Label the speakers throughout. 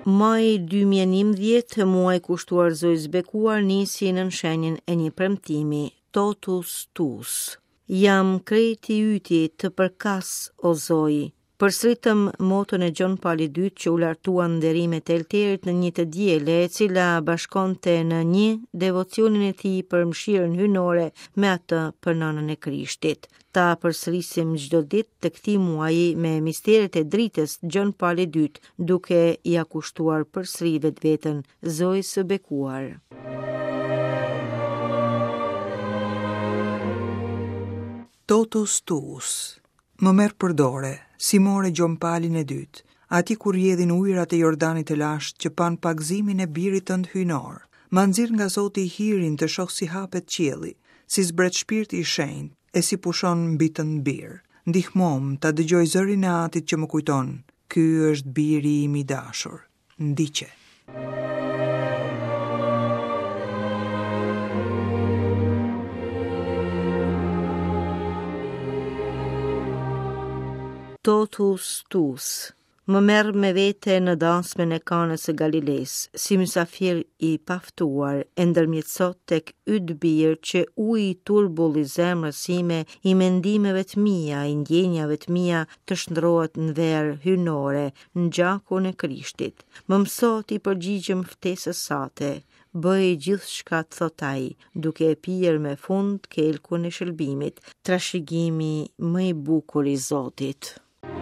Speaker 1: Maj 2011, muaj kushtuar Zojës Bekuar nisi në shenjën e një premtimi, totus tuus. Jam krejti yti të përkas o Zoj. Përsëritëm motën e Gjon Pali II që u lartuan nderimet e Elterit në një të diele, e cila bashkonte në një devocionin e tij për mëshirën hyjnore me atë për nënën e Krishtit. Ta përsërisim çdo ditë të këtij muaji me misteret e dritës Gjon Pali II, duke ia kushtuar përsëri vetveten Zojës së Bekuar.
Speaker 2: Totus tuus. Më merr përdore, si more Gjon Palin e dytë, ati kur rrjedhin ujërat e Jordanit të lashtë që pan pagëzimin e birit tënd hyjnor. Ma nxirr nga Zoti i hirin të shoh si hapet qielli, si zbret shpirti i shenjtë e si pushon mbi të bir. Ndihmom ta dëgjoj zërin e atit që më kujton, ky është biri im i dashur. Ndiqe.
Speaker 1: Totus tuus. Më merr me vete në dasmen e Kanës së Galiles, si mysafir i paftuar, e ndërmjetësot tek yt bir që uji i turbull i zemrës sime, i mendimeve të mia, i ndjenjave të mia të shndrohet në verë hyjnore, në gjakun e Krishtit. Më mëso t'i përgjigjem ftesës sate. Bëj gjithçka të thot ai, duke e pirë me fund kelkun e shëlbimit, trashëgimi më i bukur i Zotit.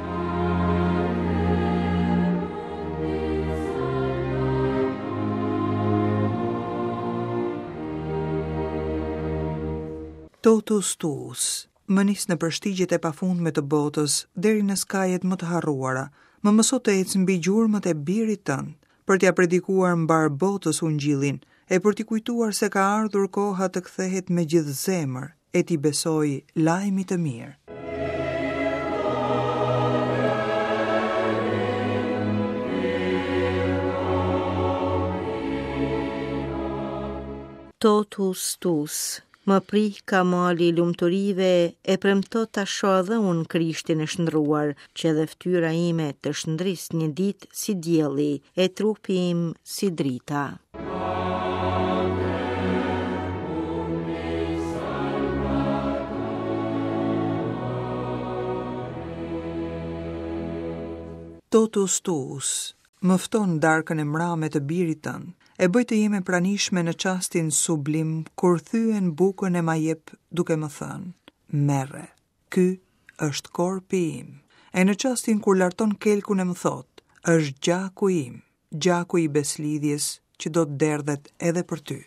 Speaker 2: Totus tuus, më nis në përshtigjet e pafundme të botës, deri në skajet më të harruara, më mëso të ecë mbi gjurmët e birit tënd, për t'ia predikuar mbar botës ungjillin, e për t'i kujtuar se ka ardhur koha të kthehet me gjithë zemër, e t'i besoj lajmi të mirë.
Speaker 1: Totus tuus. Më prih ka mali i lumturive, e premto ta shoh edhe unë Krishtin e shndruar, që edhe fytyra ime të shndris një ditë si dielli, e trupi im si drita.
Speaker 2: Totus tuus. Më fton darkën e mrame të birit tënd, e bëj të jeme pranishme në çastin sublim kur thyen bukën e ma jep duke më thënë, merre, ky është korpi im. E në çastin kur larton kelkun e më thot, është gjaku im, gjaku i beslidhjes që do të derdhet edhe për ty.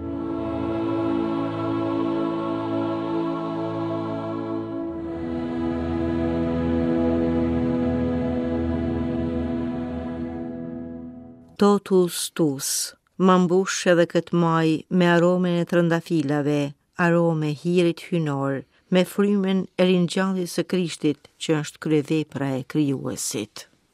Speaker 1: Totus tuus. Më mbush edhe këtë maj me aromen e trëndafilave, arome hirit hyjnor, me frymen e ringjalljes së Krishtit që është kryevepra e krijuesit.